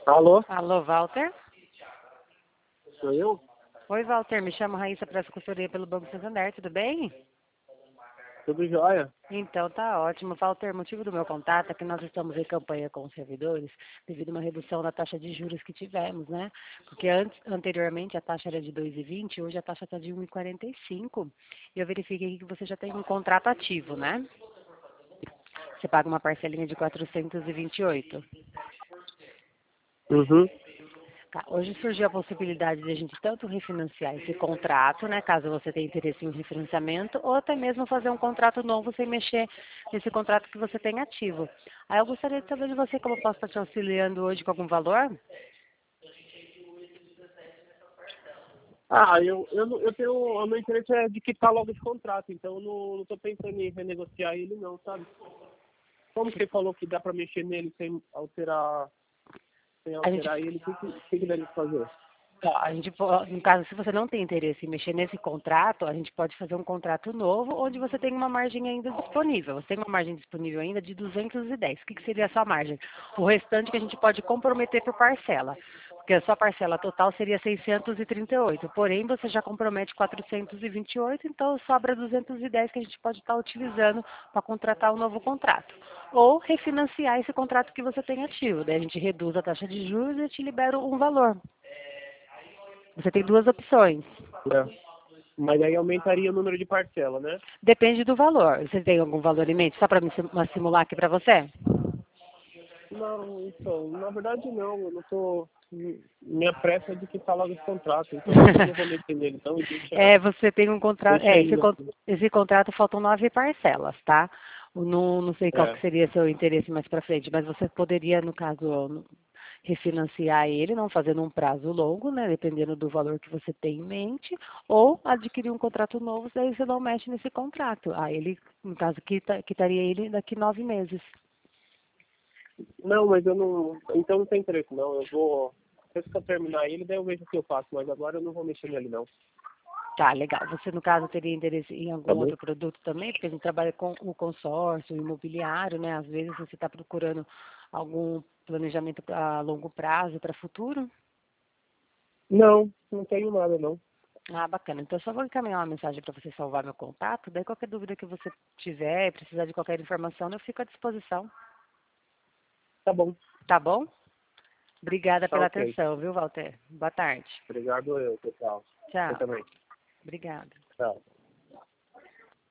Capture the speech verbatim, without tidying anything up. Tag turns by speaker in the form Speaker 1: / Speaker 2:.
Speaker 1: Alô?
Speaker 2: Alô, Walter?
Speaker 1: Sou eu?
Speaker 2: Oi, Walter. Me chamo Raíssa, presto consultoria pelo Banco Santander. Tudo bem?
Speaker 1: Tudo jóia?
Speaker 2: Então, tá ótimo. Walter, motivo do meu contato é que nós estamos em campanha com os servidores devido a uma redução da taxa de juros que tivemos, né? Porque antes, anteriormente a taxa era de dois vírgula vinte, hoje a taxa está de um vírgula quarenta e cinco. E eu verifiquei que você já tem um contrato ativo, né? Você paga uma parcelinha de quatrocentos e vinte e oito.
Speaker 1: Uhum.
Speaker 2: Tá, hoje surgiu a possibilidade de a gente tanto refinanciar esse contrato, né, caso você tenha interesse em refinanciamento, ou até mesmo fazer um contrato novo sem mexer nesse contrato que você tem ativo. Aí eu gostaria de saber de você como eu posso estar te auxiliando hoje com algum valor?
Speaker 1: Ah, eu, eu, não- eu tenho. O meu interesse é de quitar logo esse contrato, então eu não, não tô pensando em renegociar ele não, sabe? Como você falou que dá pra mexer nele sem alterar, sem
Speaker 2: A gente,
Speaker 1: alterar ele, o que, que, que que deve fazer?
Speaker 2: ó, a gente, po- no caso, se você não tem interesse em mexer nesse contrato, a gente pode fazer um contrato novo, onde você tem uma margem ainda disponível. Você tem uma margem disponível ainda de duzentos e dez. O que, que seria a sua margem? O restante que a gente pode comprometer por parcela. Porque a sua parcela total seria seiscentos e trinta e oito. Porém, você já compromete quatrocentos e vinte e oito, então sobra duzentos e dez que a gente pode estar utilizando para contratar um novo contrato. Ou refinanciar esse contrato que você tem ativo. Daí a gente reduz a taxa de juros e te libera um valor. Você tem duas opções.
Speaker 1: É. Mas aí aumentaria o número de parcela, né?
Speaker 2: Depende do valor. Você tem algum valor em mente? Só para me sim- simular aqui para você?
Speaker 1: Não, então, na verdade não, eu não tô. Minha pressa é de quitar logo esse contrato, então eu não vou mexer nele, então e deixa,
Speaker 2: É, você tem um contrato.
Speaker 1: deixa
Speaker 2: É, esse,
Speaker 1: ele
Speaker 2: con-
Speaker 1: assim.
Speaker 2: esse contrato faltam nove parcelas, tá? Eu Não, não sei qual que
Speaker 1: É.
Speaker 2: seria seu interesse mais para frente, mas você poderia, no caso, refinanciar ele, não fazendo um prazo longo, né? Dependendo do valor que você tem em mente, ou adquirir um contrato novo, daí você não mexe nesse contrato. Aí ele, no caso, quita, quitaria ele daqui nove meses.
Speaker 1: Não, mas eu não. Então não tem interesse não. Eu vou. Depois que eu terminar ele, daí eu vejo o que eu faço, mas agora eu não vou mexer nele não.
Speaker 2: Tá, legal. Você, no caso, teria interesse em
Speaker 1: Tá
Speaker 2: algum
Speaker 1: bom?
Speaker 2: outro produto também? Porque a gente trabalha com o consórcio, o imobiliário, né? Às vezes você está procurando algum planejamento a longo prazo para futuro.
Speaker 1: Não, não tenho nada não.
Speaker 2: Ah, bacana. Então, eu só vou encaminhar uma mensagem para você salvar meu contato. Daí, qualquer dúvida que você tiver, precisar de qualquer informação, eu fico à disposição.
Speaker 1: Tá bom,
Speaker 2: Tá bom? Obrigada
Speaker 1: tá
Speaker 2: pela
Speaker 1: ok.
Speaker 2: atenção, viu, Walter? Boa tarde.
Speaker 1: Obrigado eu, pessoal. Você
Speaker 2: Tchau.
Speaker 1: também.
Speaker 2: Obrigada.
Speaker 1: Tchau.